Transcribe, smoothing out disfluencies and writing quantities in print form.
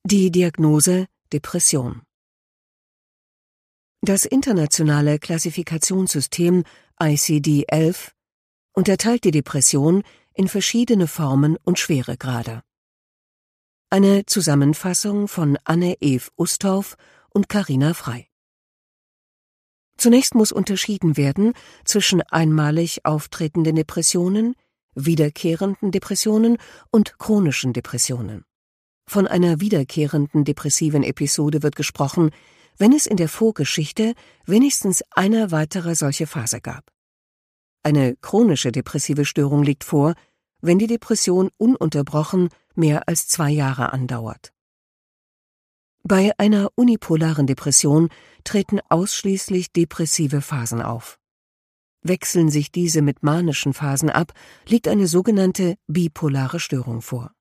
Die Diagnose Depression. Das internationale Klassifikationssystem ICD-11 unterteilt die Depression in verschiedene Formen und Schweregrade. Eine Zusammenfassung von Anne-Eve Ustorf und Carina Frei. Zunächst muss unterschieden werden zwischen einmalig auftretenden Depressionen, wiederkehrenden Depressionen und chronischen Depressionen. Von einer wiederkehrenden depressiven Episode wird gesprochen, wenn es in der Vorgeschichte wenigstens eine weitere solche Phase gab. Eine chronische depressive Störung liegt vor, wenn die Depression ununterbrochen mehr als 2 Jahre andauert. Bei einer unipolaren Depression treten ausschließlich depressive Phasen auf. Wechseln sich diese mit manischen Phasen ab, liegt eine sogenannte bipolare Störung vor.